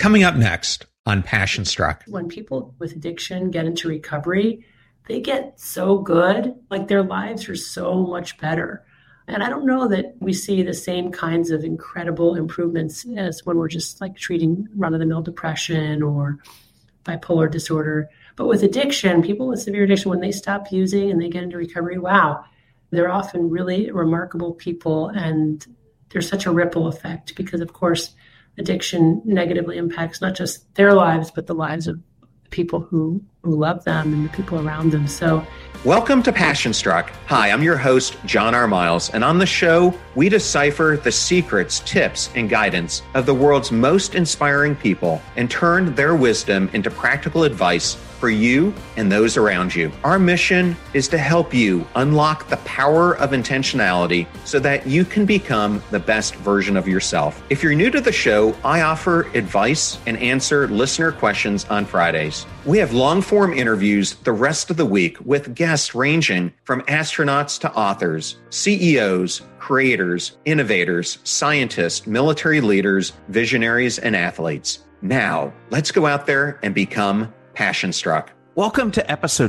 Coming up next on Passion Struck. When people with addiction get into recovery, they get so good, like their lives are so much better. And I don't know that we see the same kinds of incredible improvements as when we're just like treating run-of-the-mill depression or bipolar disorder. But with addiction, people with severe addiction, when they stop using and they get into recovery, wow, they're often really remarkable people. And there's such a ripple effect because, of course, addiction negatively impacts not just their lives, but the lives of people who love them and the people around them. So, welcome to Passion Struck. Hi, I'm your host, John R. Miles, and on the show, we decipher the secrets, tips, and guidance of the world's most inspiring people and turn their wisdom into practical advice for you and those around you. Our mission is to help you unlock the power of intentionality so that you can become the best version of yourself. If you're new to the show, I offer advice and answer listener questions on Fridays. We have long-form interviews the rest of the week with guests ranging from astronauts to authors, CEOs, creators, innovators, scientists, military leaders, visionaries, and athletes. Now, let's go out there and become Passion Struck. Welcome to episode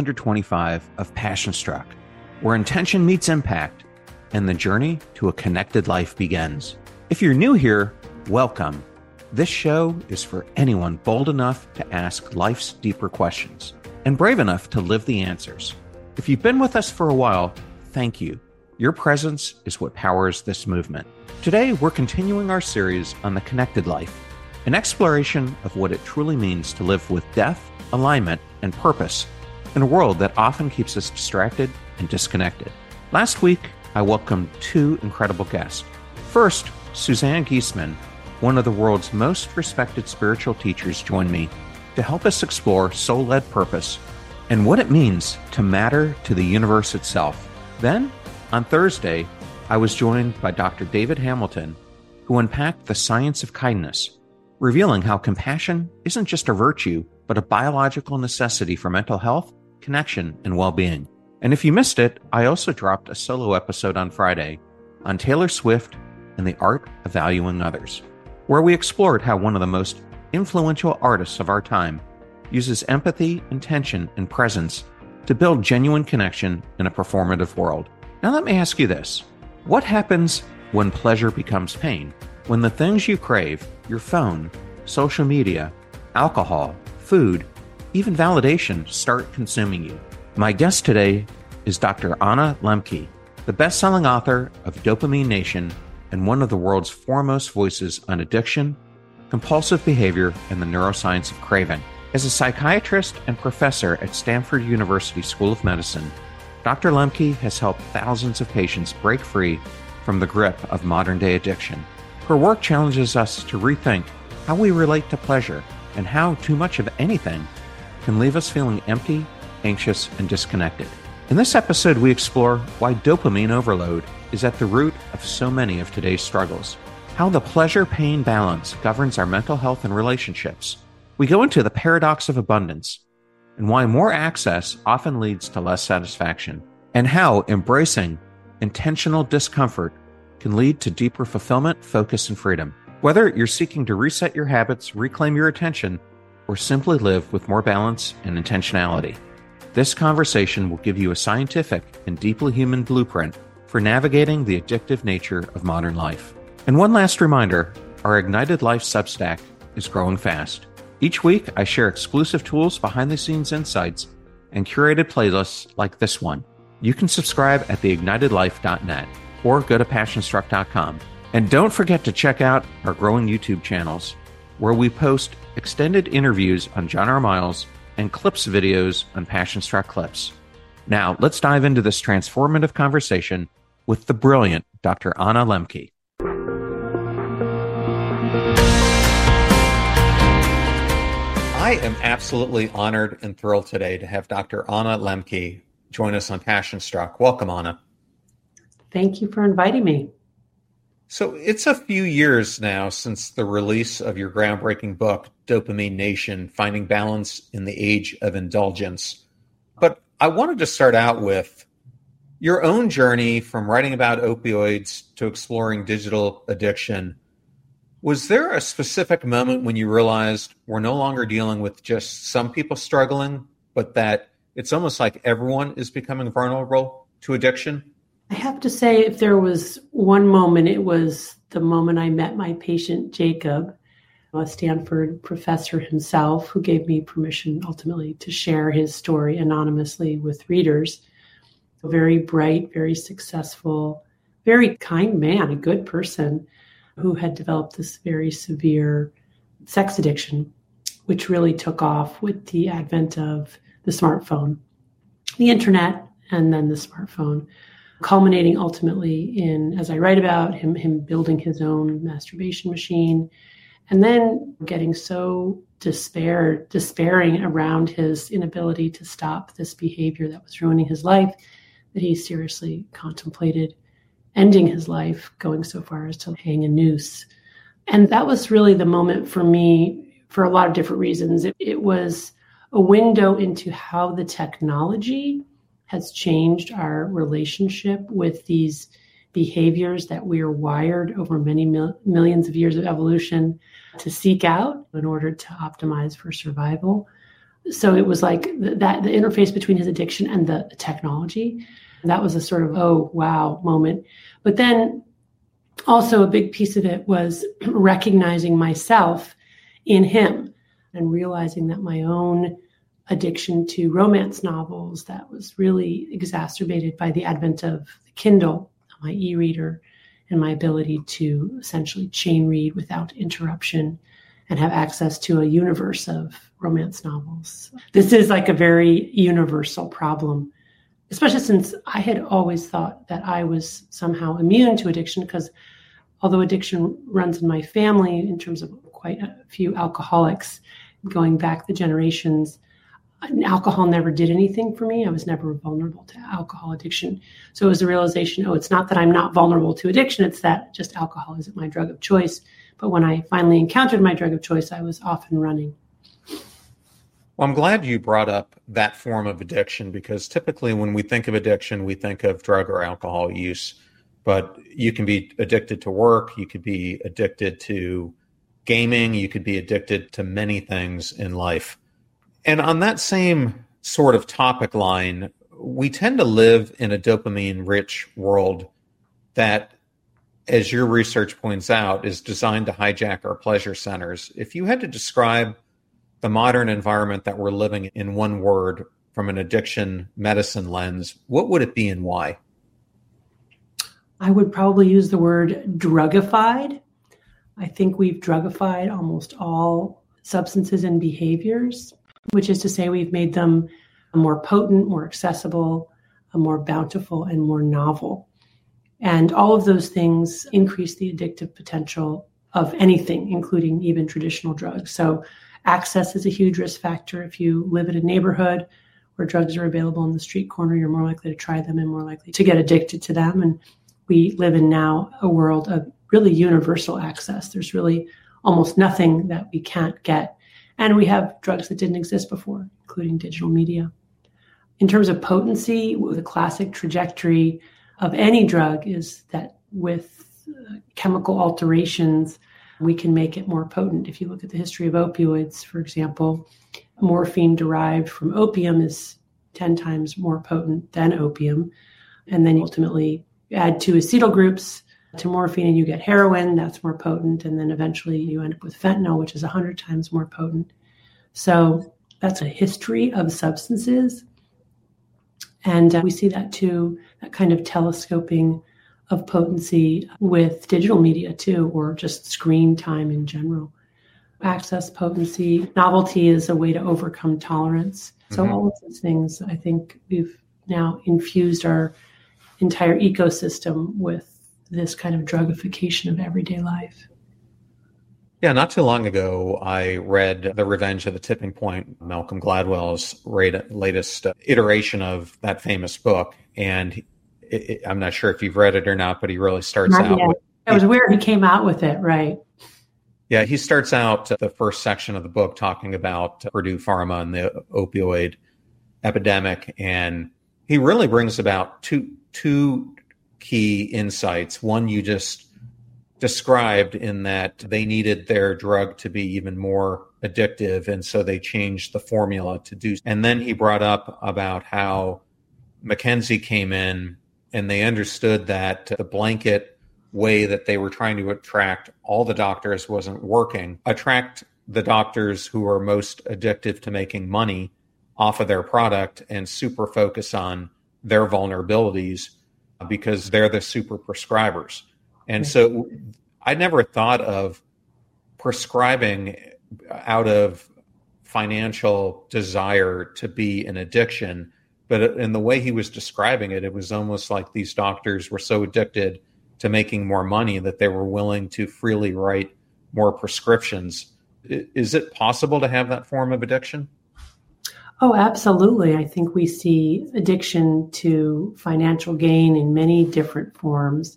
625 of Passion Struck, where intention meets impact and the journey to a connected life begins. If you're new here, welcome. This show is for anyone bold enough to ask life's deeper questions and brave enough to live the answers. If you've been with us for a while, thank you. Your presence is what powers this movement. Today, we're continuing our series on the connected life, an exploration of what it truly means to live with depth, alignment, and purpose in a world that often keeps us distracted and disconnected. Last week, I welcomed two incredible guests. First, Suzanne Giesemann, one of the world's most respected spiritual teachers, joined me to help us explore soul-led purpose and what it means to matter to the universe itself. Then, on Thursday, I was joined by Dr. David Hamilton, who unpacked the science of kindness, revealing how compassion isn't just a virtue, but a biological necessity for mental health, connection, and well-being. And if you missed it, I also dropped a solo episode on Friday on Taylor Swift and the art of valuing others, where we explored how one of the most influential artists of our time uses empathy, intention, and presence to build genuine connection in a performative world. Now let me ask you this. What happens when pleasure becomes pain? When the things you crave, your phone, social media, alcohol, food, even validation start consuming you. My guest today is Dr. Anna Lembke, the best-selling author of Dopamine Nation and one of the world's foremost voices on addiction, compulsive behavior, and the neuroscience of craving. As a psychiatrist and professor at Stanford University School of Medicine, Dr. Lembke has helped thousands of patients break free from the grip of modern-day addiction. Her work challenges us to rethink how we relate to pleasure and how too much of anything can leave us feeling empty, anxious, and disconnected. In this episode, we explore why dopamine overload is at the root of so many of today's struggles, how the pleasure-pain balance governs our mental health and relationships. We go into the paradox of abundance and why more access often leads to less satisfaction, and how embracing intentional discomfort can lead to deeper fulfillment, focus, and freedom. Whether you're seeking to reset your habits, reclaim your attention, or simply live with more balance and intentionality, this conversation will give you a scientific and deeply human blueprint for navigating the addictive nature of modern life. And one last reminder, our Ignited Life Substack is growing fast. Each week, I share exclusive tools, behind-the-scenes insights, and curated playlists like this one. You can subscribe at theignitedlife.net. or go to passionstruck.com. And don't forget to check out our growing YouTube channels, where we post extended interviews on John R. Miles and clips videos on Passion Struck Clips. Now, let's dive into this transformative conversation with the brilliant Dr. Anna Lembke. I am absolutely honored and thrilled today to have Dr. Anna Lembke join us on Passion Struck. Welcome, Anna. Thank you for inviting me. So it's a few years now since the release of your groundbreaking book, Dopamine Nation, Finding Balance in the Age of Indulgence. But I wanted to start out with your own journey from writing about opioids to exploring digital addiction. Was there a specific moment when you realized we're no longer dealing with just some people struggling, but that it's almost like everyone is becoming vulnerable to addiction? I have to say, if there was one moment, it was the moment I met my patient, Jacob, a Stanford professor himself, who gave me permission ultimately to share his story anonymously with readers. A very bright, very successful, very kind man, a good person who had developed this very severe sex addiction, which really took off with the advent of the smartphone, the internet, and then the smartphone, culminating ultimately in, as I write about, him building his own masturbation machine, and then getting so despairing around his inability to stop this behavior that was ruining his life, that he seriously contemplated ending his life, going so far as to hang a noose. And that was really the moment for me for a lot of different reasons. It was a window into how the technology has changed our relationship with these behaviors that we are wired over many millions of years of evolution to seek out in order to optimize for survival. So it was like that the interface between his addiction and the technology. That was a sort of, oh, wow moment. But then also a big piece of it was recognizing myself in him and realizing that my own addiction to romance novels that was really exacerbated by the advent of the Kindle, my e-reader, and my ability to essentially chain read without interruption and have access to a universe of romance novels. This is like a very universal problem, especially since I had always thought that I was somehow immune to addiction, because although addiction runs in my family in terms of quite a few alcoholics going back the generations, alcohol never did anything for me. I was never vulnerable to alcohol addiction. So it was the realization, it's not that I'm not vulnerable to addiction, it's that just alcohol isn't my drug of choice. But when I finally encountered my drug of choice, I was off and running. Well, I'm glad you brought up that form of addiction, because typically when we think of addiction, we think of drug or alcohol use. But you can be addicted to work, you could be addicted to gaming, you could be addicted to many things in life. And on that same sort of topic line, we tend to live in a dopamine-rich world that, as your research points out, is designed to hijack our pleasure centers. If you had to describe the modern environment that we're living in one word from an addiction medicine lens, what would it be and why? I would probably use the word drugified. I think we've drugified almost all substances and behaviors, which is to say we've made them more potent, more accessible, more bountiful, and more novel. And all of those things increase the addictive potential of anything, including even traditional drugs. So access is a huge risk factor. If you live in a neighborhood where drugs are available on the street corner, you're more likely to try them and more likely to get addicted to them. And we live in now a world of really universal access. There's really almost nothing that we can't get. And we have drugs that didn't exist before, including digital media. In terms of potency, the classic trajectory of any drug is that with chemical alterations, we can make it more potent. If you look at the history of opioids, for example, morphine derived from opium is 10 times more potent than opium. And then ultimately add two acetyl groups to morphine and you get heroin, that's more potent. And then eventually you end up with fentanyl, which is 100 times more potent. So that's a history of substances. And we see that too, that kind of telescoping of potency with digital media too, or just screen time in general. Access, potency, novelty is a way to overcome tolerance. So all of those things, I think we've now infused our entire ecosystem with this kind of drugification of everyday life. Yeah, not too long ago, I read The Revenge of the Tipping Point, Malcolm Gladwell's latest iteration of that famous book. And I'm not sure if you've read it or not, but he really starts out with... It was where he came out with it, right? Yeah, he starts out the first section of the book talking about Purdue Pharma and the opioid epidemic. And he really brings about two key insights. One you just described in that they needed their drug to be even more addictive. And so they changed the formula to do. And then he brought up about how McKinsey came in and they understood that the blanket way that they were trying to attract all the doctors wasn't working. Attract the doctors who are most addictive to making money off of their product and super focus on their vulnerabilities because they're the super prescribers. And so I never thought of prescribing out of financial desire to be an addiction. But in the way he was describing it, it was almost like these doctors were so addicted to making more money that they were willing to freely write more prescriptions. Is it possible to have that form of addiction? Oh, absolutely. I think we see addiction to financial gain in many different forms.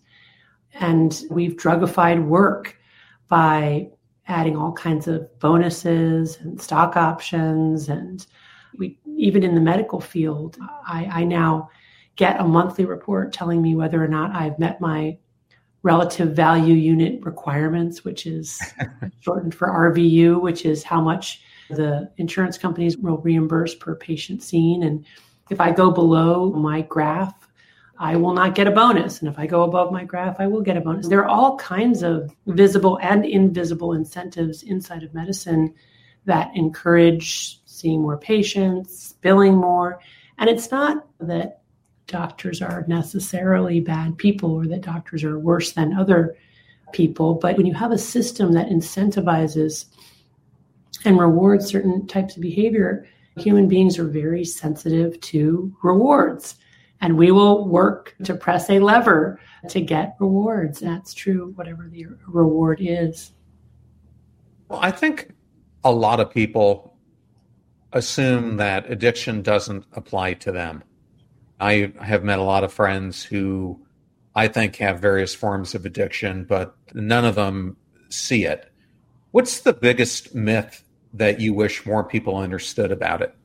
And we've drugified work by adding all kinds of bonuses and stock options. And even in the medical field, I now get a monthly report telling me whether or not I've met my relative value unit requirements, which is shortened for RVU, which is how much the insurance companies will reimburse per patient seen. And if I go below my graph, I will not get a bonus. And if I go above my graph, I will get a bonus. There are all kinds of visible and invisible incentives inside of medicine that encourage seeing more patients, billing more. And it's not that doctors are necessarily bad people or that doctors are worse than other people. But when you have a system that incentivizes and rewards certain types of behavior, human beings are very sensitive to rewards. And we will work to press a lever to get rewards. That's true, whatever the reward is. Well, I think a lot of people assume that addiction doesn't apply to them. I have met a lot of friends who I think have various forms of addiction, but none of them see it. What's the biggest myth that you wish more people understood about it?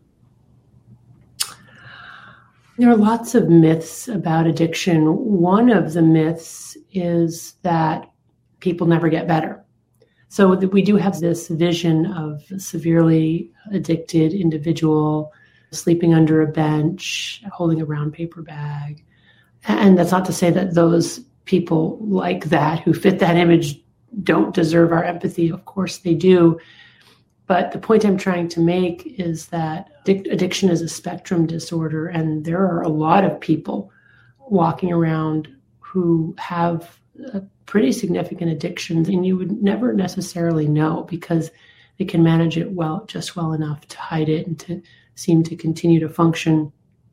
There are lots of myths about addiction. One of the myths is that people never get better. So we do have this vision of a severely addicted individual sleeping under a bench, holding a brown paper bag. And that's not to say that those people like that, who fit that image, don't deserve our empathy. Of course they do. But the point I'm trying to make is that addiction is a spectrum disorder, and there are a lot of people walking around who have pretty significant addictions, and you would never necessarily know because they can manage it well enough to hide it and to seem to continue to function.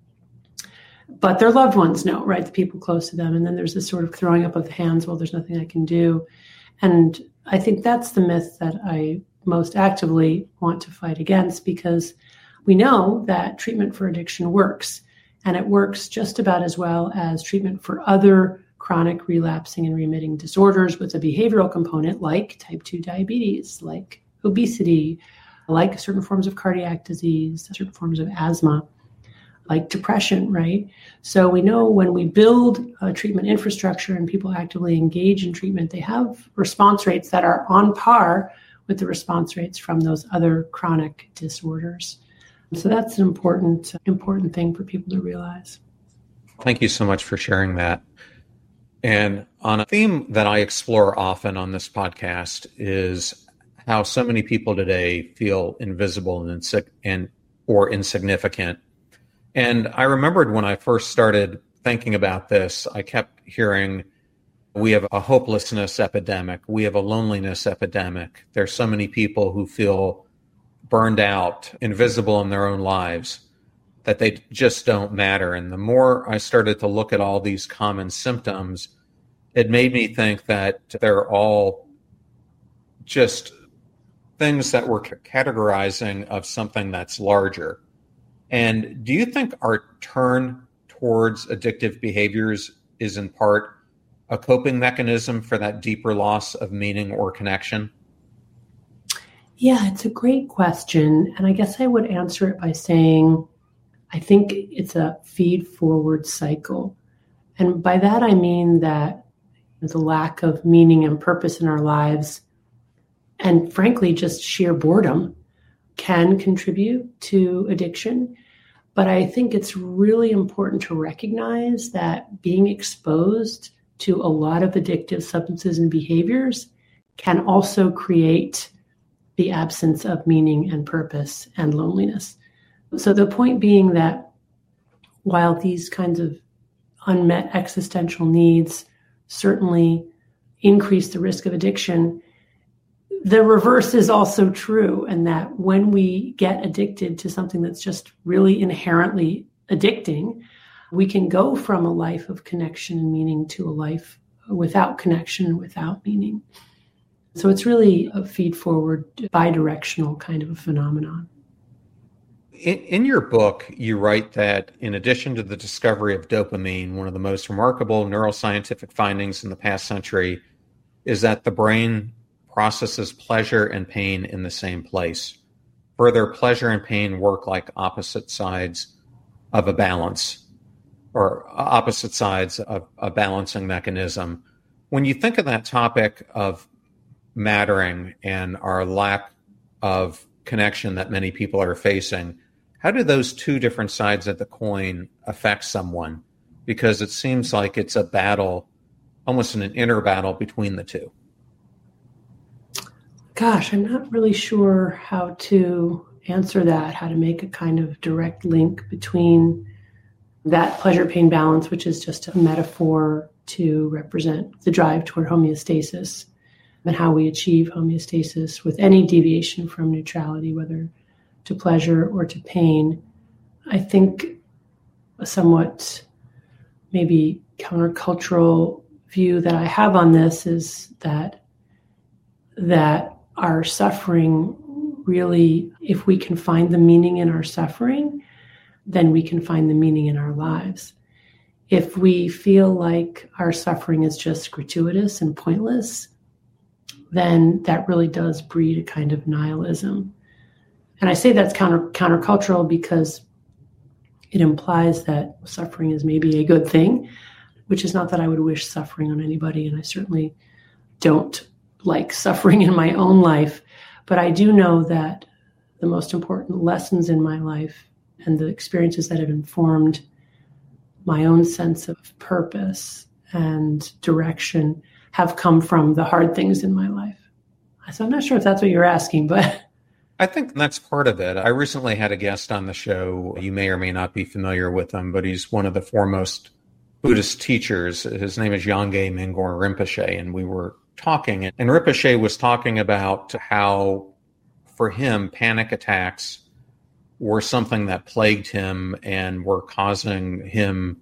But their loved ones know, right? The people close to them. And then there's this sort of throwing up of the hands, well, there's nothing I can do. And I think that's the myth that I most actively want to fight against, because we know that treatment for addiction works, and it works just about as well as treatment for other chronic relapsing and remitting disorders with a behavioral component like type 2 diabetes, like obesity, like certain forms of cardiac disease, certain forms of asthma, like depression, right? So we know when we build a treatment infrastructure and people actively engage in treatment, they have response rates that are on par with the response rates from those other chronic disorders. So that's an important thing for people to realize. Thank you so much for sharing that. And on a theme that I explore often on this podcast is how so many people today feel invisible and or insignificant. And I remembered when I first started thinking about this, I kept hearing, we have a hopelessness epidemic. We have a loneliness epidemic. There's so many people who feel burned out, invisible in their own lives, that they just don't matter. And the more I started to look at all these common symptoms, it made me think that they're all just things that we're categorizing of something that's larger. And do you think our turn towards addictive behaviors is in part a coping mechanism for that deeper loss of meaning or connection? Yeah, it's a great question. And I guess I would answer it by saying, I think it's a feed-forward cycle. And by that, I mean that the lack of meaning and purpose in our lives, and frankly, just sheer boredom can contribute to addiction. But I think it's really important to recognize that being exposed to a lot of addictive substances and behaviors can also create the absence of meaning and purpose and loneliness. So the point being that while these kinds of unmet existential needs certainly increase the risk of addiction, the reverse is also true, and that when we get addicted to something that's just really inherently addicting, we can go from a life of connection and meaning to a life without connection, without meaning. So it's really a feed-forward, bi-directional kind of a phenomenon. In your book, you write that in addition to the discovery of dopamine, one of the most remarkable neuroscientific findings in the past century is that the brain processes pleasure and pain in the same place. Further, pleasure and pain work like opposite sides of a balance, or opposite sides of a balancing mechanism. When you think of that topic of mattering and our lack of connection that many people are facing, how do those two different sides of the coin affect someone? Because it seems like it's a battle, almost an inner battle between the two. Gosh, I'm not really sure how to answer that, how to make a kind of direct link between that pleasure-pain balance, which is just a metaphor to represent the drive toward homeostasis, and how we achieve homeostasis with any deviation from neutrality, whether to pleasure or to pain. I think a somewhat maybe countercultural view that I have on this is that our suffering really, if we can find the meaning in our suffering, then we can find the meaning in our lives. If we feel like our suffering is just gratuitous and pointless, then that really does breed a kind of nihilism. And I say that's countercultural because it implies that suffering is maybe a good thing, which is not that I would wish suffering on anybody, and I certainly don't like suffering in my own life. But I do know that the most important lessons in my life and the experiences that have informed my own sense of purpose and direction have come from the hard things in my life. So I'm not sure if that's what you're asking, but I think that's part of it. I recently had a guest on the show. You may or may not be familiar with him, but he's one of the foremost Buddhist teachers. His name is Yongey Mingyur Rinpoche, and we were talking, and Rinpoche was talking about how, for him, panic attacks were something that plagued him and were causing him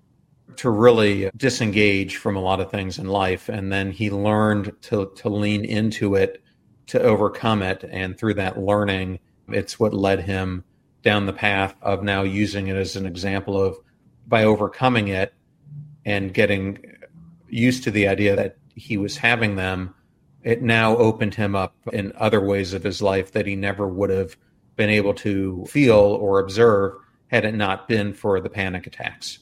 to really disengage from a lot of things in life. And then he learned to lean into it, to overcome it. And through that learning, it's what led him down the path of now using it as an example of, by overcoming it and getting used to the idea that he was having them, it now opened him up in other ways of his life that he never would have been able to feel or observe had it not been for the panic attacks.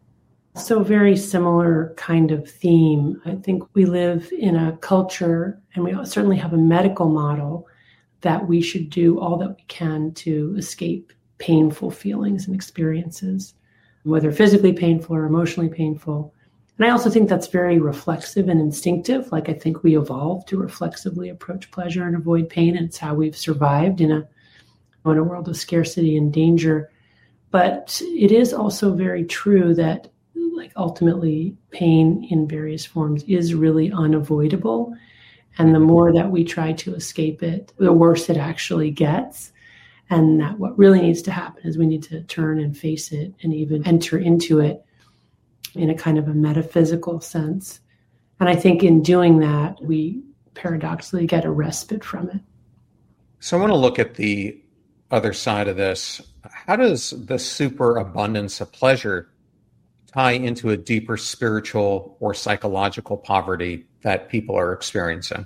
So very similar kind of theme. I think we live in a culture, and we certainly have a medical model, that we should do all that we can to escape painful feelings and experiences, whether physically painful or emotionally painful. And I also think that's very reflexive and instinctive. Like, I think we evolved to reflexively approach pleasure and avoid pain. And it's how we've survived in a world of scarcity and danger. But it is also very true that, like, ultimately pain in various forms is really unavoidable. And the more that we try to escape it, the worse it actually gets. And that what really needs to happen is we need to turn and face it and even enter into it in a kind of a metaphysical sense. And I think in doing that, we paradoxically get a respite from it. So I want to look at the other side of this. How does the superabundance of pleasure tie into a deeper spiritual or psychological poverty that people are experiencing?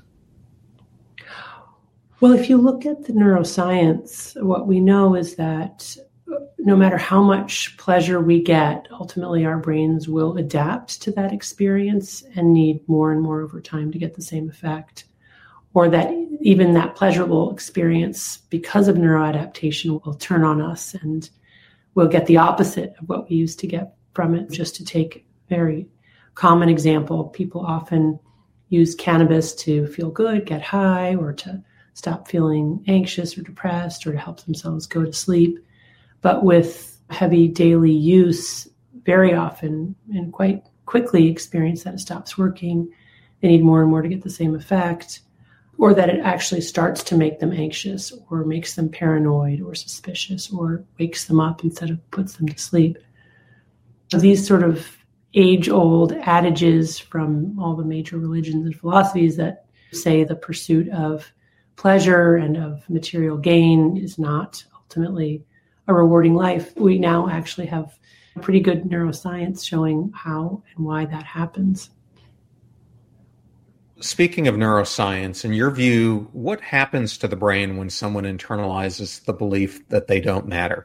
Well, if you look at the neuroscience, what we know is that no matter how much pleasure we get, ultimately our brains will adapt to that experience and need more and more over time to get the same effect. Or that even that pleasurable experience, because of neuroadaptation, will turn on us and we'll get the opposite of what we used to get from it. Just to take a very common example, people often use cannabis to feel good, get high, or to stop feeling anxious or depressed, or to help themselves go to sleep. But with heavy daily use, very often and quite quickly experience that it stops working. They need more and more to get the same effect, or that it actually starts to make them anxious or makes them paranoid or suspicious or wakes them up instead of puts them to sleep. These sort of age-old adages from all the major religions and philosophies that say the pursuit of pleasure and of material gain is not ultimately a rewarding life. We now actually have pretty good neuroscience showing how and why that happens. Speaking of neuroscience, in your view, what happens to the brain when someone internalizes the belief that they don't matter?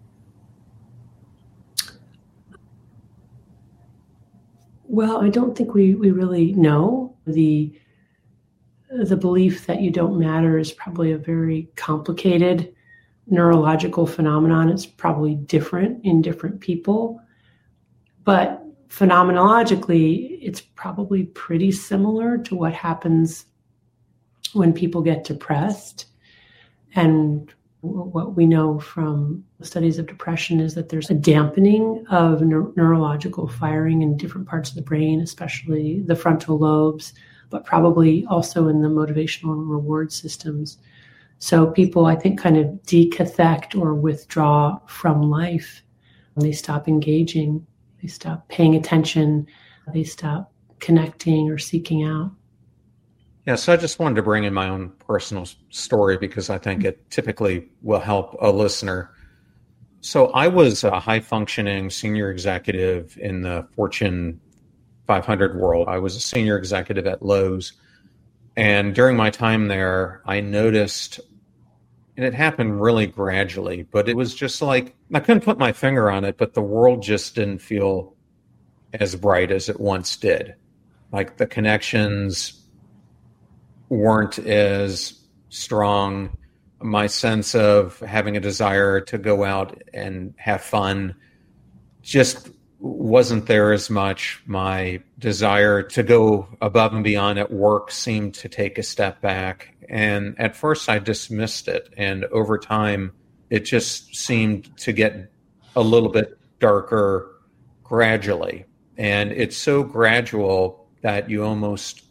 Well, I don't think we really know. The belief that you don't matter is probably a very complicated neurological phenomenon. It's probably different in different people. But phenomenologically, it's probably pretty similar to what happens when people get depressed. And what we know from studies of depression is that there's a dampening of neurological firing in different parts of the brain, especially the frontal lobes, but probably also in the motivational and reward systems. So people, I think, kind of decathect or withdraw from life. They stop engaging. They stop paying attention. They stop connecting or seeking out. Yeah, so I just wanted to bring in my own personal story because I think it typically will help a listener. So I was a high-functioning senior executive in the Fortune 500 world. I was a senior executive at Lowe's. And during my time there, I noticed, and it happened really gradually, but it was just like, I couldn't put my finger on it, but the world just didn't feel as bright as it once did. Like the connections weren't as strong. My sense of having a desire to go out and have fun just wasn't there as much. My desire to go above and beyond at work seemed to take a step back. And at first I dismissed it. And over time, it just seemed to get a little bit darker gradually. And it's so gradual that you almost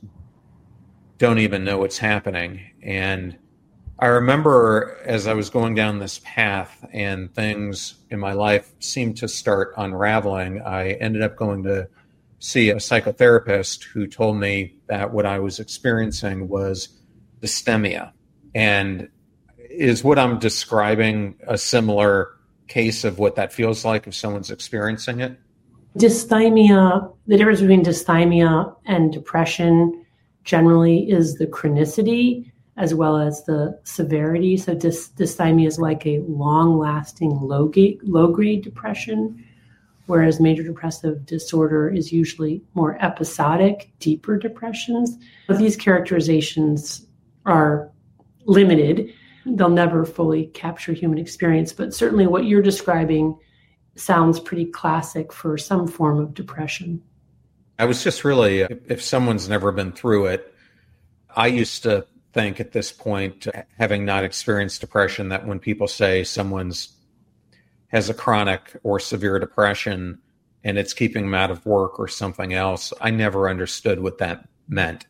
don't even know what's happening. And I remember as I was going down this path and things in my life seemed to start unraveling, I ended up going to see a psychotherapist who told me that what I was experiencing was dysthymia. And is what I'm describing a similar case of what that feels like if someone's experiencing it? Dysthymia, the difference between dysthymia and depression generally is the chronicity as well as the severity. So dysthymia is like a long-lasting low-grade depression, whereas major depressive disorder is usually more episodic, deeper depressions. But these characterizations are limited. They'll never fully capture human experience, but certainly what you're describing sounds pretty classic for some form of depression. I was just really, if someone's never been through it, I used to think at this point, having not experienced depression, that when people say someone's has a chronic or severe depression and it's keeping them out of work or something else, I never understood what that meant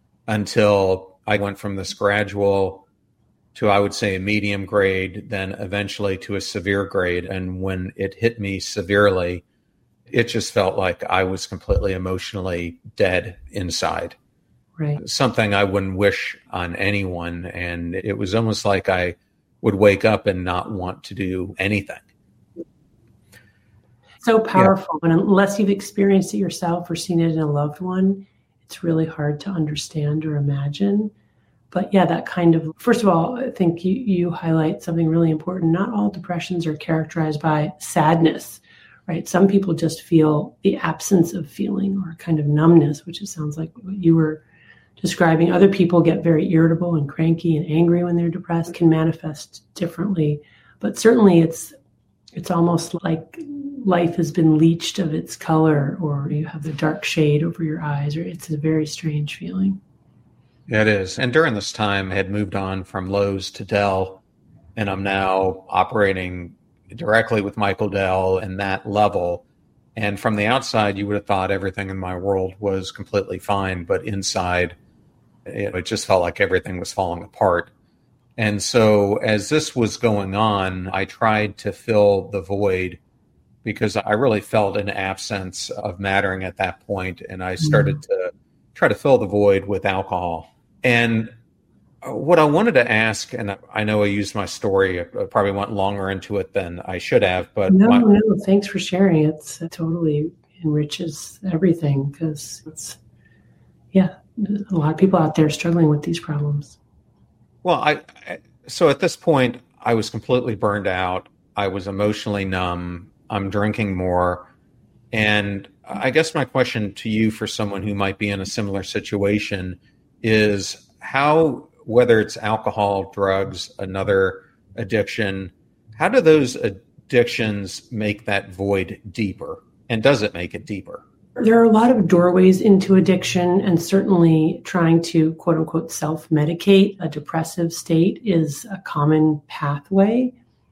until I went from this gradual to, I would say, a medium grade, then eventually to a severe grade. And when it hit me severely, it just felt like I was completely emotionally dead inside. Right. Something I wouldn't wish on anyone. And it was almost like I would wake up and not want to do anything. So powerful. Yeah. And unless you've experienced it yourself or seen it in a loved one, it's really hard to understand or imagine. But yeah, that kind of, first of all, I think you highlight something really important. Not all depressions are characterized by sadness, right? Some people just feel the absence of feeling or kind of numbness, which it sounds like what you were describing. Other people get very irritable and cranky and angry when they're depressed, can manifest differently. But certainly it's almost like life has been leached of its color, or you have the dark shade over your eyes, or it's a very strange feeling. Yeah, it is. And during this time, I had moved on from Lowe's to Dell, and I'm now operating directly with Michael Dell and that level. And from the outside, you would have thought everything in my world was completely fine, but inside, it just felt like everything was falling apart. And so as this was going on, I tried to fill the void because I really felt an absence of mattering at that point. And I started to try to fill the void with alcohol. And what I wanted to ask, and I know I used my story, I probably went longer into it than I should have, but no, thanks for sharing. It totally enriches everything because a lot of people out there struggling with these problems. Well, so at this point, I was completely burned out. I was emotionally numb. I'm drinking more. And I guess my question to you, for someone who might be in a similar situation, is how, whether it's alcohol, drugs, another addiction, how do those addictions make that void deeper? And does it make it deeper? There are a lot of doorways into addiction, and certainly trying to, quote unquote, self-medicate a depressive state is a common pathway.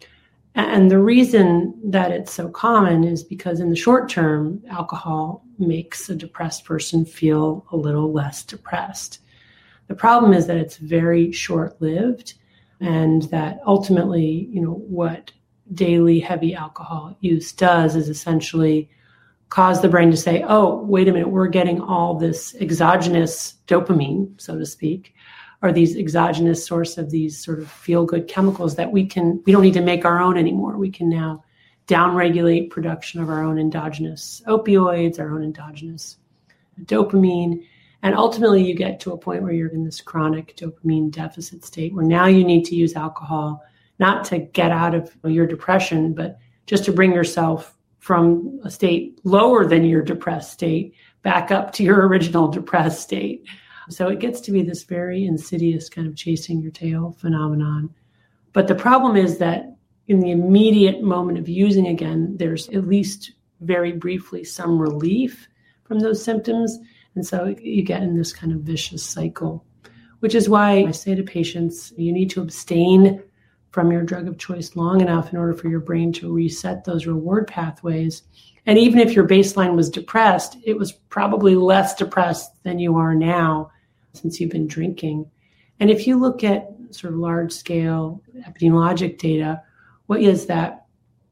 And the reason that it's so common is because in the short term, alcohol makes a depressed person feel a little less depressed. The problem is that it's very short-lived, and that ultimately, what daily heavy alcohol use does is essentially cause the brain to say, oh, wait a minute, we're getting all this exogenous dopamine, so to speak, or these exogenous source of these sort of feel-good chemicals that we don't need to make our own anymore. We can now downregulate production of our own endogenous opioids, our own endogenous dopamine. And ultimately, you get to a point where you're in this chronic dopamine deficit state where now you need to use alcohol, not to get out of your depression, but just to bring yourself from a state lower than your depressed state back up to your original depressed state. So it gets to be this very insidious kind of chasing your tail phenomenon. But the problem is that in the immediate moment of using again, there's at least very briefly some relief from those symptoms. And so you get in this kind of vicious cycle, which is why I say to patients, you need to abstain from your drug of choice long enough in order for your brain to reset those reward pathways. And even if your baseline was depressed, it was probably less depressed than you are now since you've been drinking. And if you look at sort of large scale epidemiologic data, what is that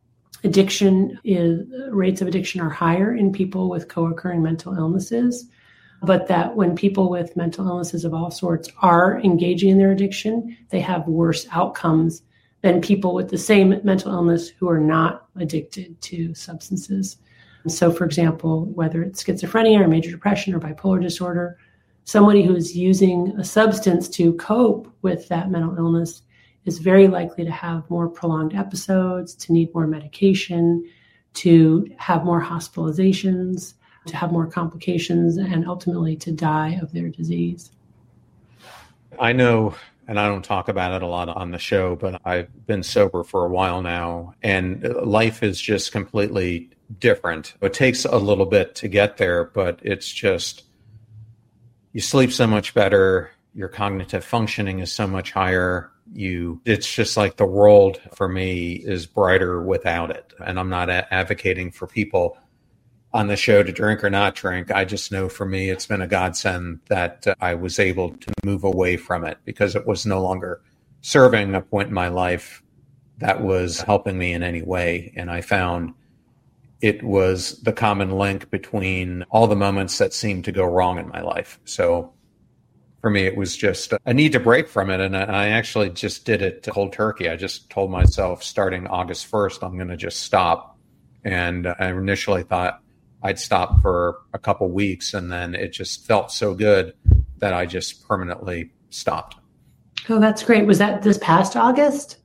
rates of addiction are higher in people with co-occurring mental illnesses, but that when people with mental illnesses of all sorts are engaging in their addiction, they have worse outcomes than people with the same mental illness who are not addicted to substances. So, for example, whether it's schizophrenia or major depression or bipolar disorder, somebody who's using a substance to cope with that mental illness is very likely to have more prolonged episodes, to need more medication, to have more hospitalizations, to have more complications, and ultimately to die of their disease. I know, and I don't talk about it a lot on the show, but I've been sober for a while now, and life is just completely different. It takes a little bit to get there, but it's just, you sleep so much better, your cognitive functioning is so much higher. It's just like the world for me is brighter without it. And I'm not advocating for people on the show to drink or not drink. I just know for me, it's been a godsend that I was able to move away from it because it was no longer serving a point in my life that was helping me in any way. And I found it was the common link between all the moments that seemed to go wrong in my life. So for me, it was just a need to break from it. And I actually just did it cold turkey. I just told myself starting August 1st, I'm going to just stop. And I initially thought I'd stop for a couple weeks, and then it just felt so good that I just permanently stopped. Oh, that's great. Was that this past August?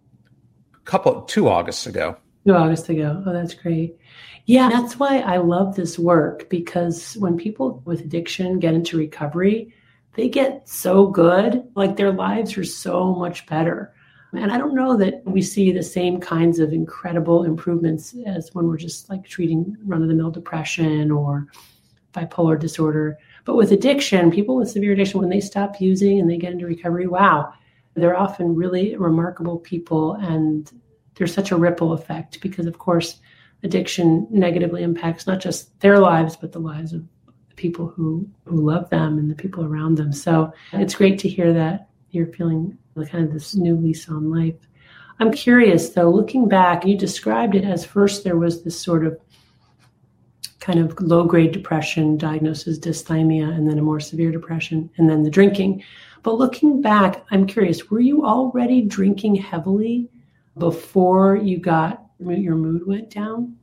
2 Augusts ago. 2 August ago. Oh, that's great. Yeah, that's why I love this work, because when people with addiction get into recovery, they get so good, like their lives are so much better. And I don't know that we see the same kinds of incredible improvements as when we're just like treating run-of-the-mill depression or bipolar disorder. But with addiction, people with severe addiction, when they stop using and they get into recovery, wow, they're often really remarkable people. And there's such a ripple effect because, of course, addiction negatively impacts not just their lives, but the lives of the people who love them and the people around them. So it's great to hear that you're feeling kind of this new lease on life. I'm curious, though, looking back, you described it as first there was this sort of kind of low-grade depression, diagnosis dysthymia, and then a more severe depression, and then the drinking. But looking back, I'm curious, were you already drinking heavily before your mood went down?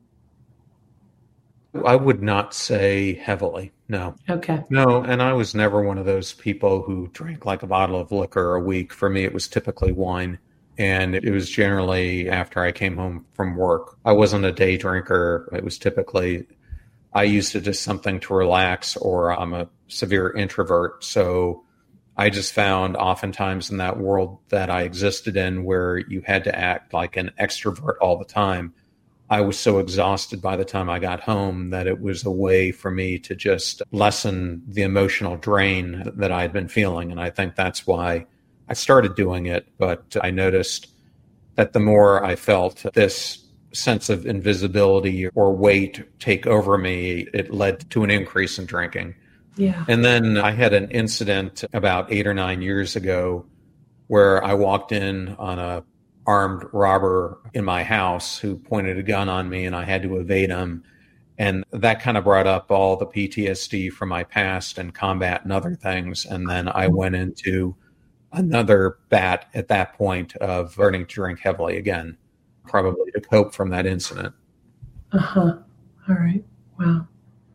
I would not say heavily, no. Okay. No, and I was never one of those people who drank like a bottle of liquor a week. For me, it was typically wine. And it was generally after I came home from work. I wasn't a day drinker. It was typically, I used it as something to relax, or I'm a severe introvert. So I just found oftentimes in that world that I existed in where you had to act like an extrovert all the time, I was so exhausted by the time I got home that it was a way for me to just lessen the emotional drain that I had been feeling. And I think that's why I started doing it. But I noticed that the more I felt this sense of invisibility or weight take over me, it led to an increase in drinking. Yeah. And then I had an incident about 8 or 9 years ago where I walked in on a armed robber in my house who pointed a gun on me and I had to evade him. And that kind of brought up all the PTSD from my past and combat and other things. And then I went into another bat at that point of learning to drink heavily again, probably to cope from that incident. Uh-huh. All right. Wow.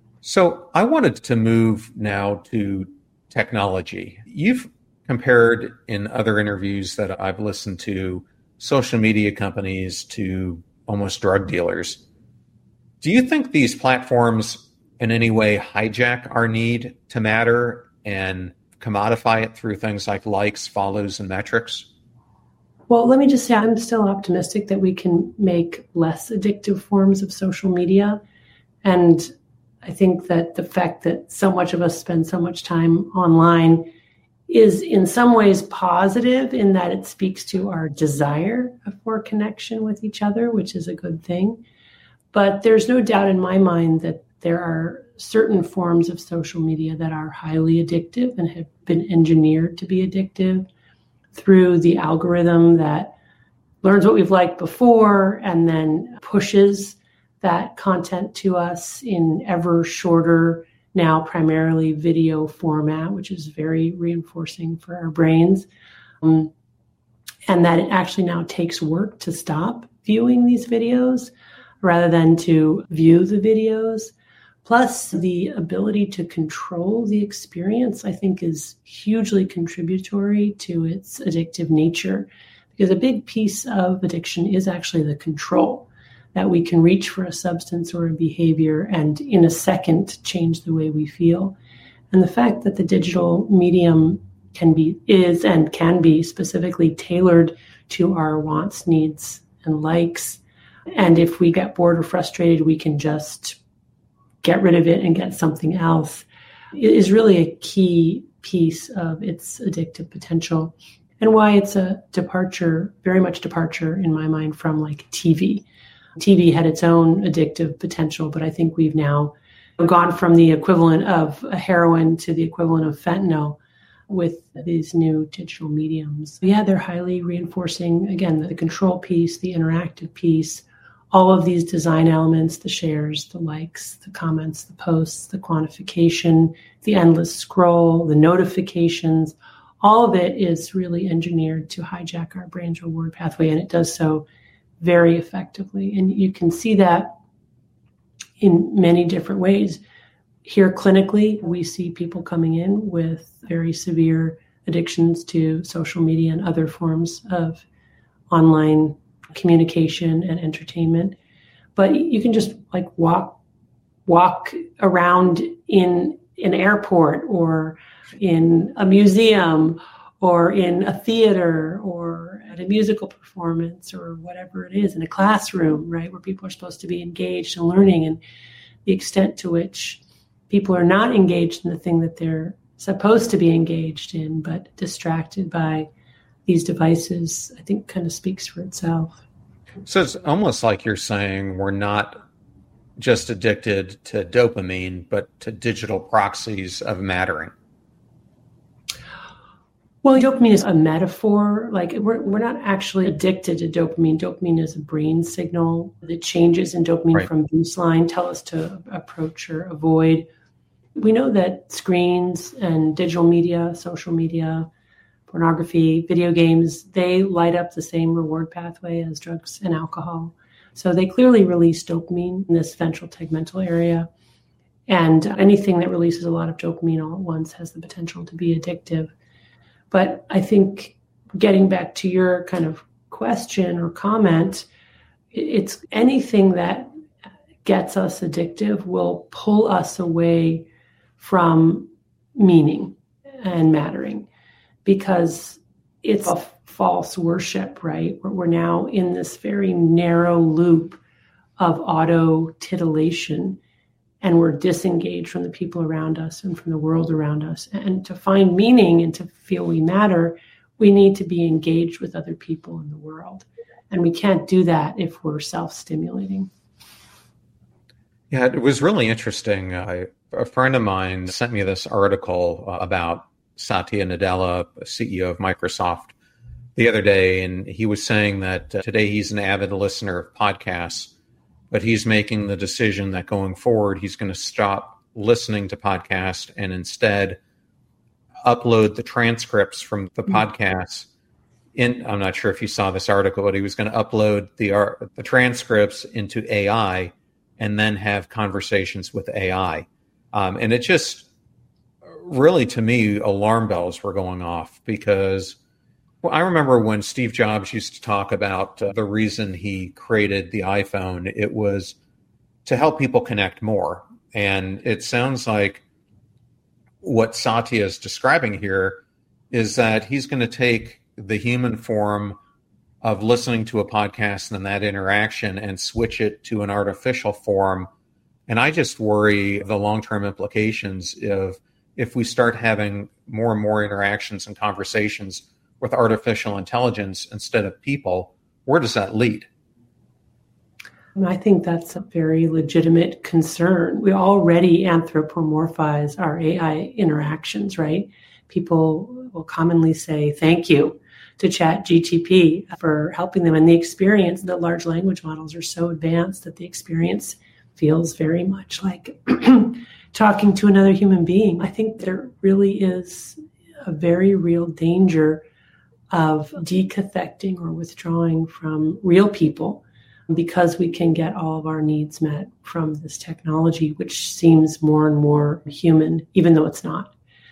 So I wanted to move now to technology. You've compared in other interviews that I've listened to social media companies to almost drug dealers. Do you think these platforms in any way hijack our need to matter and commodify it through things like likes, follows, and metrics? Well, let me just say I'm still optimistic that we can make less addictive forms of social media. And I think that the fact that so much of us spend so much time online is in some ways positive in that it speaks to our desire for connection with each other, which is a good thing. But there's no doubt in my mind that there are certain forms of social media that are highly addictive and have been engineered to be addictive through the algorithm that learns what we've liked before and then pushes that content to us in ever shorter, now primarily video format, which is very reinforcing for our brains. And that it actually now takes work to stop viewing these videos rather than to view the videos. Plus, the ability to control the experience, I think, is hugely contributory to its addictive nature, because a big piece of addiction is actually the control, that we can reach for a substance or a behavior and in a second change the way we feel. And the fact that the digital medium can be specifically tailored to our wants, needs, and likes. And if we get bored or frustrated, we can just get rid of it and get something else. It is really a key piece of its addictive potential, and why it's a departure, very much departure in my mind from like TV. TV had its own addictive potential, but I think we've now gone from the equivalent of a heroin to the equivalent of fentanyl with these new digital mediums. Yeah, they're highly reinforcing, again, the control piece, the interactive piece, all of these design elements, the shares, the likes, the comments, the posts, the quantification, the endless scroll, the notifications, all of it is really engineered to hijack our brain's reward pathway, and it does so very effectively. And you can see that in many different ways. Here clinically, we see people coming in with very severe addictions to social media and other forms of online communication and entertainment. But you can just like walk around in an airport or in a museum or in a theater or at a musical performance or whatever it is, in a classroom, right, where people are supposed to be engaged and learning. And the extent to which people are not engaged in the thing that they're supposed to be engaged in, but distracted by these devices, I think kind of speaks for itself. So it's almost like you're saying we're not just addicted to dopamine, but to digital proxies of mattering. Well, dopamine is a metaphor. Like we're not actually addicted to dopamine. Dopamine is a brain signal. The changes in dopamine from baseline tell us to approach or avoid. We know that screens and digital media, social media, pornography, video games, they light up the same reward pathway as drugs and alcohol. So they clearly release dopamine in this ventral tegmental area. And anything that releases a lot of dopamine all at once has the potential to be addictive. But I think getting back to your kind of question or comment, it's anything that gets us addictive will pull us away from meaning and mattering, because it's a false worship, right? We're now in this very narrow loop of auto titillation, and we're disengaged from the people around us and from the world around us. And to find meaning and to feel we matter, we need to be engaged with other people in the world. And we can't do that if we're self-stimulating. Yeah, it was really interesting. A friend of mine sent me this article about Satya Nadella, CEO of Microsoft, the other day, and he was saying that today he's an avid listener of podcasts, but he's making the decision that going forward, he's going to stop listening to podcasts and instead upload the transcripts from the podcasts. I'm not sure if you saw this article, but he was going to upload the transcripts into AI and then have conversations with AI. And it just really, to me, alarm bells were going off, because I remember when Steve Jobs used to talk about the reason he created the iPhone, it was to help people connect more. And it sounds like what Satya is describing here is that he's going to take the human form of listening to a podcast and that interaction and switch it to an artificial form. And I just worry the long-term implications of if we start having more and more interactions and conversations with artificial intelligence instead of people, where does that lead? I think that's a very legitimate concern. We already anthropomorphize our AI interactions, right? People will commonly say thank you to ChatGPT for helping them. And the experience, the large language models are so advanced that the experience feels very much like talking to another human being. I think there really is a very real danger of decathecting or withdrawing from real people because we can get all of our needs met from this technology, which seems more and more human, even though it's not.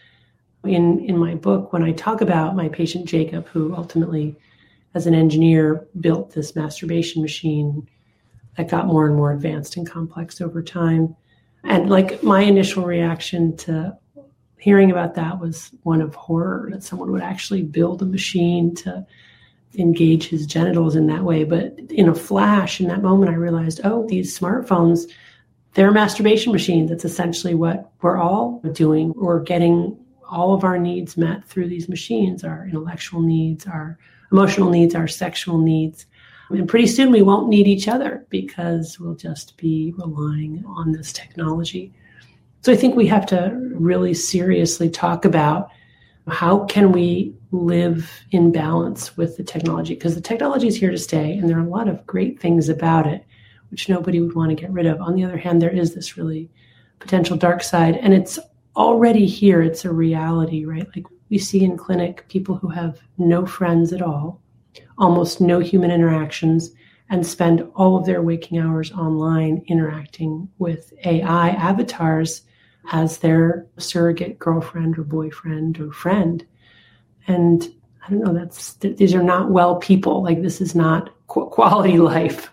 In my book, when I talk about my patient Jacob, who ultimately, as an engineer, built this masturbation machine that got more and more advanced and complex over time. And like my initial reaction to hearing about that was one of horror, that someone would actually build a machine to engage his genitals in that way. But in a flash, in that moment, I realized, oh, these smartphones, they're masturbation machines. That's essentially what we're all doing. We're getting all of our needs met through these machines, our intellectual needs, our emotional needs, our sexual needs. And pretty soon we won't need each other because we'll just be relying on this technology. So I think we have to really seriously talk about how can we live in balance with the technology, because the technology is here to stay and there are a lot of great things about it, which nobody would want to get rid of. On the other hand, there is this really potential dark side, and it's already here. It's a reality, right? Like we see in clinic people who have no friends at all, almost no human interactions, and spend all of their waking hours online interacting with AI avatars as their surrogate girlfriend or boyfriend or friend. And I don't know, these are not well people. Like, this is not quality life.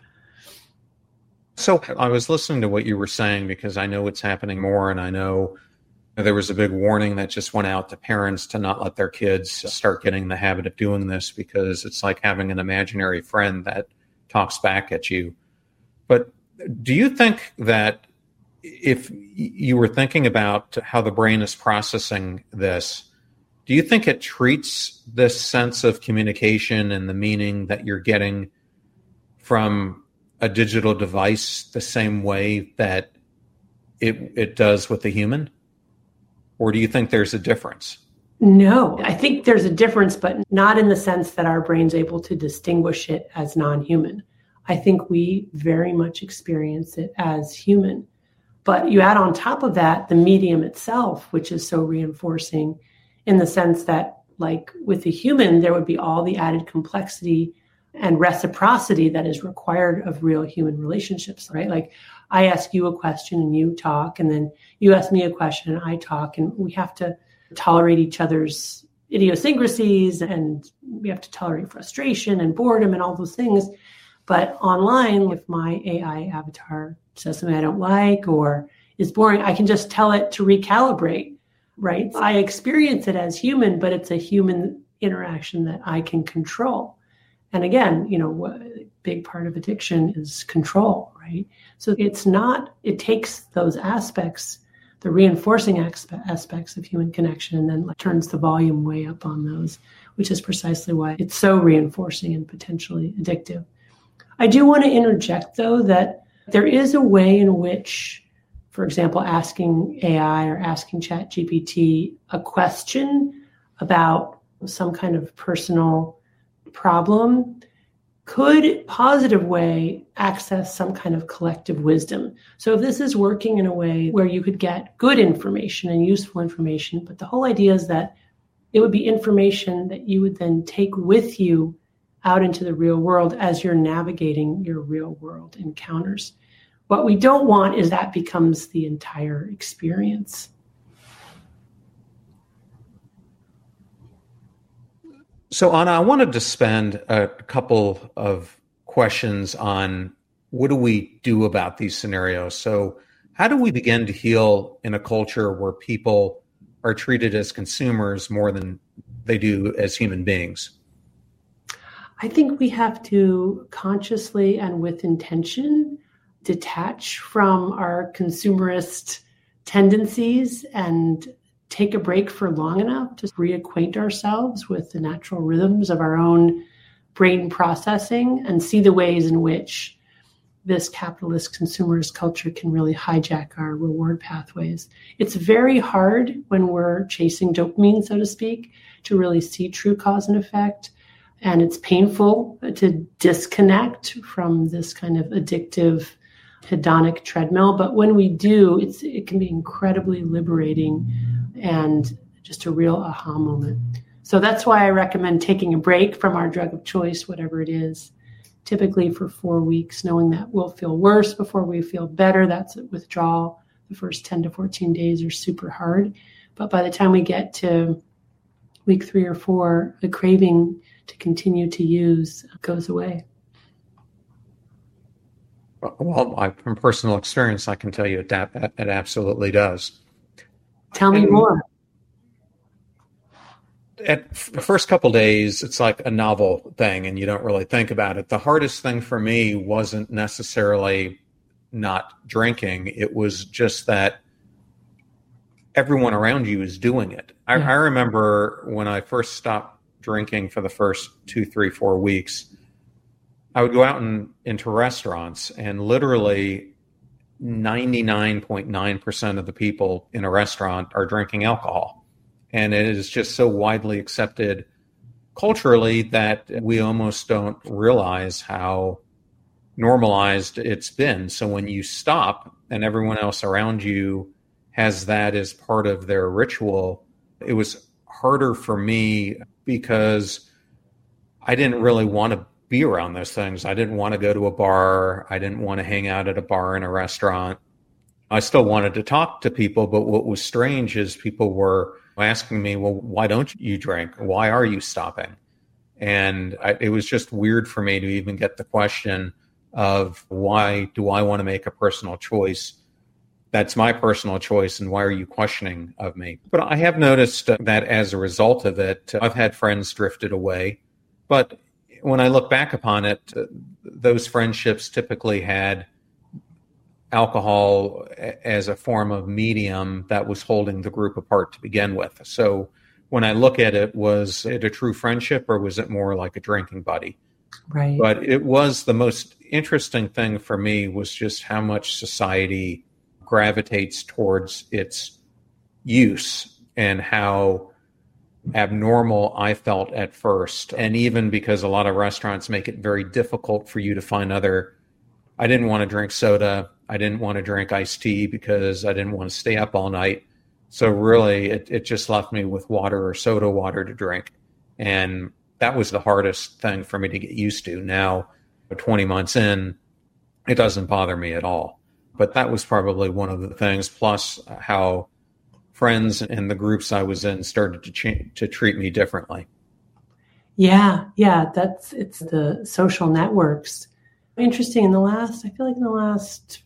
So I was listening to what you were saying because I know it's happening more, and I know there was a big warning that just went out to parents to not let their kids start getting the habit of doing this because it's like having an imaginary friend that talks back at you. But do you think that if you were thinking about how the brain is processing this, do you think it treats this sense of communication and the meaning that you're getting from a digital device the same way that it does with the human? Or do you think there's a difference? No, I think there's a difference, but not in the sense that our brain's able to distinguish it as non-human. I think we very much experience it as human. But you add on top of that the medium itself, which is so reinforcing in the sense that, like with the human, there would be all the added complexity and reciprocity that is required of real human relationships, right? Like, I ask you a question and you talk, and then you ask me a question and I talk, and we have to tolerate each other's idiosyncrasies, and we have to tolerate frustration and boredom and all those things. But online, if my AI avatar says something I don't like or is boring, I can just tell it to recalibrate, right? I experience it as human, but it's a human interaction that I can control. And again, a big part of addiction is control, right? So it takes those aspects, the reinforcing aspects of human connection, and then turns the volume way up on those, which is precisely why it's so reinforcing and potentially addictive. I do want to interject, though, that there is a way in which, for example, asking AI or asking ChatGPT a question about some kind of personal problem could positive way access some kind of collective wisdom. So if this is working in a way where you could get good information and useful information, but the whole idea is that it would be information that you would then take with you out into the real world as you're navigating your real world encounters. What we don't want is that becomes the entire experience. So, Anna, I wanted to spend a couple of questions on what do we do about these scenarios? So how do we begin to heal in a culture where people are treated as consumers more than they do as human beings? I think we have to consciously and with intention detach from our consumerist tendencies and take a break for long enough to reacquaint ourselves with the natural rhythms of our own brain processing and see the ways in which this capitalist consumerist culture can really hijack our reward pathways. It's very hard when we're chasing dopamine, so to speak, to really see true cause and effect. And it's painful to disconnect from this kind of addictive hedonic treadmill. But when we do, it can be incredibly liberating and just a real aha moment. So that's why I recommend taking a break from our drug of choice, whatever it is, typically for 4 weeks, knowing that we'll feel worse before we feel better. That's a withdrawal. The first 10 to 14 days are super hard. But by the time we get to week 3 or 4, the craving to continue to use goes away. Well, from personal experience, I can tell you it absolutely does. Tell me more. At the first couple of days, it's like a novel thing and you don't really think about it. The hardest thing for me wasn't necessarily not drinking. It was just that everyone around you is doing it. I remember when I first stopped drinking for the first 2, 3, 4 weeks, I would go out into restaurants and literally 99.9% of the people in a restaurant are drinking alcohol. And it is just so widely accepted culturally that we almost don't realize how normalized it's been. So when you stop and everyone else around you has that as part of their ritual, it was harder for me because I didn't really want to be around those things. I didn't want to go to a bar. I didn't want to hang out at a bar in a restaurant. I still wanted to talk to people, but what was strange is people were asking me, well, why don't you drink? Why are you stopping? And it was just weird for me to even get the question of, why do I want to make a personal choice? That's my personal choice, and why are you questioning of me? But I have noticed that as a result of it, I've had friends drifted away. But when I look back upon it, those friendships typically had alcohol as a form of medium that was holding the group apart to begin with. So when I look at it, was it a true friendship, or was it more like a drinking buddy? Right. But it was, the most interesting thing for me was just how much society gravitates towards its use, and how abnormal I felt at first. And even because a lot of restaurants make it very difficult for you to find I didn't want to drink soda. I didn't want to drink iced tea because I didn't want to stay up all night. So really, it just left me with water or soda water to drink. And that was the hardest thing for me to get used to. Now, 20 months in, it doesn't bother me at all. But that was probably one of the things, plus how friends and the groups I was in started to treat me differently. Yeah, it's the social networks. Interesting. I feel like in the last,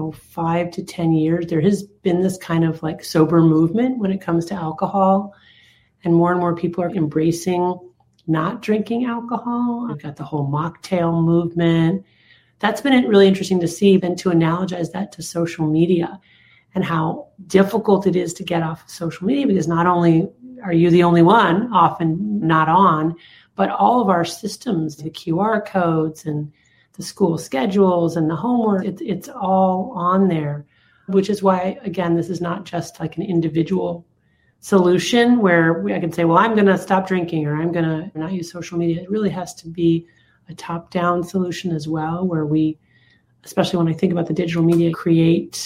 5 to 10 years, there has been this kind of like sober movement when it comes to alcohol, and more people are embracing not drinking alcohol. I've got the whole mocktail movement. That's been really interesting to see, and to analogize that to social media and how difficult it is to get off of social media, because not only are you the only one often not on, but all of our systems, the QR codes and the school schedules and the homework, it's all on there, which is why, again, this is not just like an individual solution where I can say, well, I'm going to stop drinking, or I'm going to not use social media. It really has to be a top-down solution as well, where we, especially when I think about the digital media, create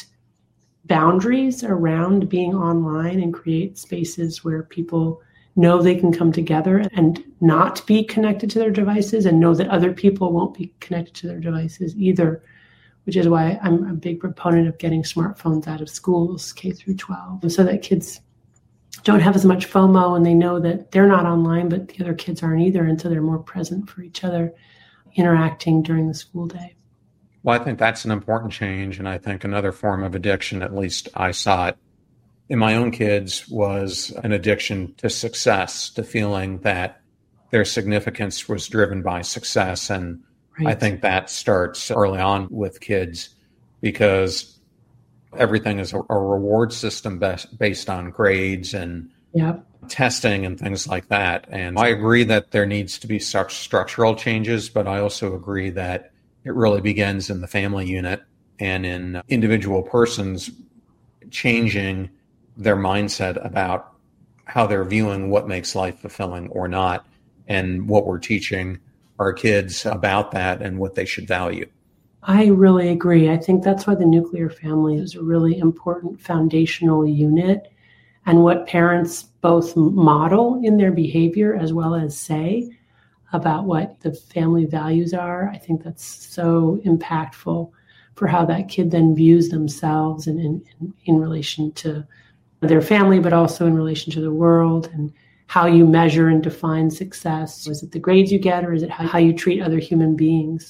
boundaries around being online and create spaces where people know they can come together and not be connected to their devices, and know that other people won't be connected to their devices either, which is why I'm a big proponent of getting smartphones out of schools, K through 12, so that kids don't have as much FOMO, and they know that they're not online, but the other kids aren't either. And so they're more present for each other, interacting during the school day. Well, I think that's an important change. And I think another form of addiction, at least I saw it in my own kids, was an addiction to success, to feeling that their significance was driven by success. And right. I think that starts early on with kids, because everything is a reward system based on grades and testing and things like that. And I agree that there needs to be such structural changes, but I also agree that it really begins in the family unit and in individual persons changing their mindset about how they're viewing what makes life fulfilling or not, and what we're teaching our kids about that and what they should value. I really agree. I think that's why the nuclear family is a really important foundational unit, and what parents both model in their behavior as well as say about what the family values are. I think that's so impactful for how that kid then views themselves and in relation to their family, but also in relation to the world, and how you measure and define success. Is it the grades you get, or is it how you treat other human beings?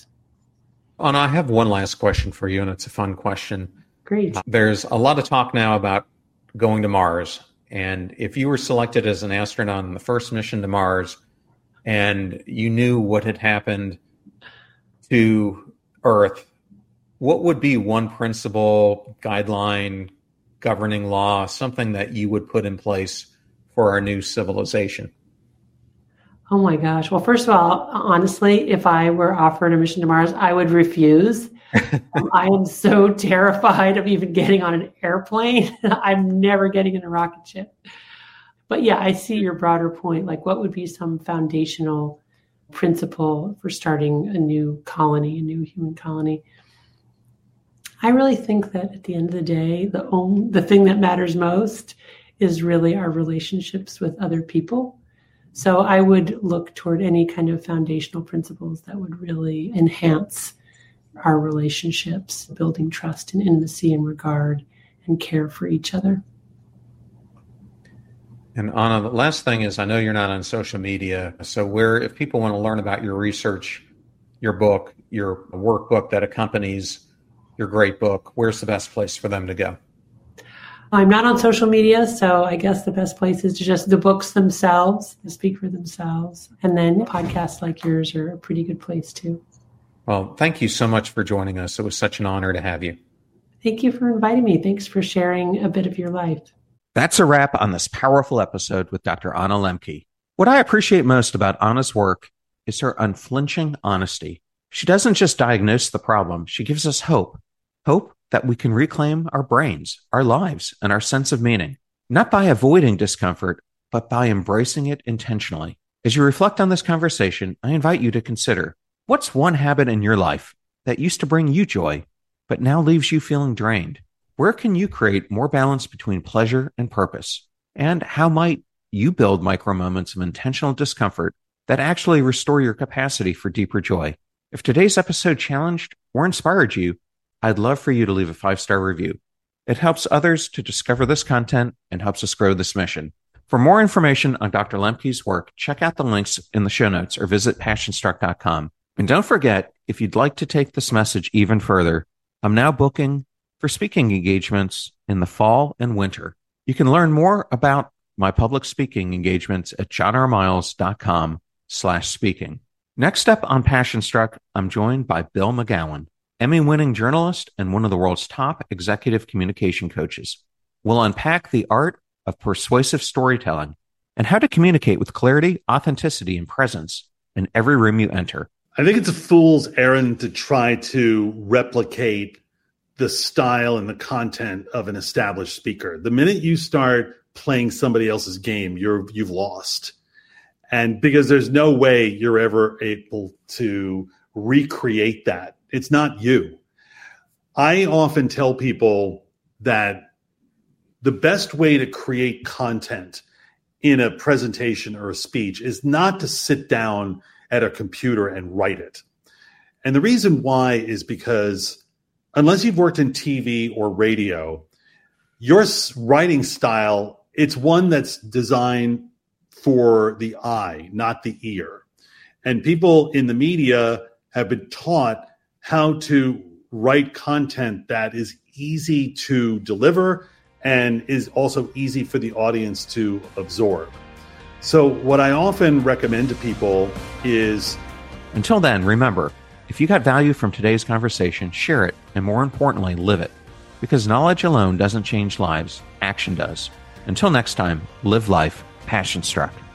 And I have one last question for you, and it's a fun question. Great. There's a lot of talk now about going to Mars. And if you were selected as an astronaut on the first mission to Mars, and you knew what had happened to Earth, what would be one principle, guideline, governing law, something that you would put in place for our new civilization? Oh my gosh. Well, first of all, honestly, if I were offered a mission to Mars, I would refuse. I am so terrified of even getting on an airplane. I'm never getting in a rocket ship. But yeah, I see your broader point. Like, what would be some foundational principle for starting a new colony, a new human colony? I really think that at the end of the day, the thing that matters most is really our relationships with other people. So I would look toward any kind of foundational principles that would really enhance our relationships, building trust and intimacy and regard and care for each other. And Anna, the last thing is, I know you're not on social media. So if people want to learn about your research, your book, your workbook that accompanies your great book, where's the best place for them to go? I'm not on social media, so I guess the best place is to just the books themselves, they speak for themselves. And then podcasts like yours are a pretty good place too. Well, thank you so much for joining us. It was such an honor to have you. Thank you for inviting me. Thanks for sharing a bit of your life. That's a wrap on this powerful episode with Dr. Anna Lembke. What I appreciate most about Anna's work is her unflinching honesty. She doesn't just diagnose the problem, she gives us hope. Hope that we can reclaim our brains, our lives, and our sense of meaning, not by avoiding discomfort, but by embracing it intentionally. As you reflect on this conversation, I invite you to consider, what's one habit in your life that used to bring you joy, but now leaves you feeling drained? Where can you create more balance between pleasure and purpose? And how might you build micro moments of intentional discomfort that actually restore your capacity for deeper joy? If today's episode challenged or inspired you, I'd love for you to leave a 5-star review. It helps others to discover this content and helps us grow this mission. For more information on Dr. Lembke's work, check out the links in the show notes or visit passionstruck.com. And don't forget, if you'd like to take this message even further, I'm now booking for speaking engagements in the fall and winter. You can learn more about my public speaking engagements at johnrmiles.com/speaking. Next up on Passion Struck, I'm joined by Bill McGowan, Emmy-winning journalist and one of the world's top executive communication coaches. We'll unpack the art of persuasive storytelling and how to communicate with clarity, authenticity, and presence in every room you enter. I think it's a fool's errand to try to replicate the style and the content of an established speaker. The minute you start playing somebody else's game, you've lost. And because there's no way you're ever able to recreate that. It's not you. I often tell people that the best way to create content in a presentation or a speech is not to sit down at a computer and write it. And the reason why is because unless you've worked in TV or radio, your writing style, it's one that's designed for the eye, not the ear. And people in the media have been taught how to write content that is easy to deliver and is also easy for the audience to absorb. So what I often recommend to people is... Until then, remember, if you got value from today's conversation, share it, and more importantly, live it. Because knowledge alone doesn't change lives, action does. Until next time, live life passion struck.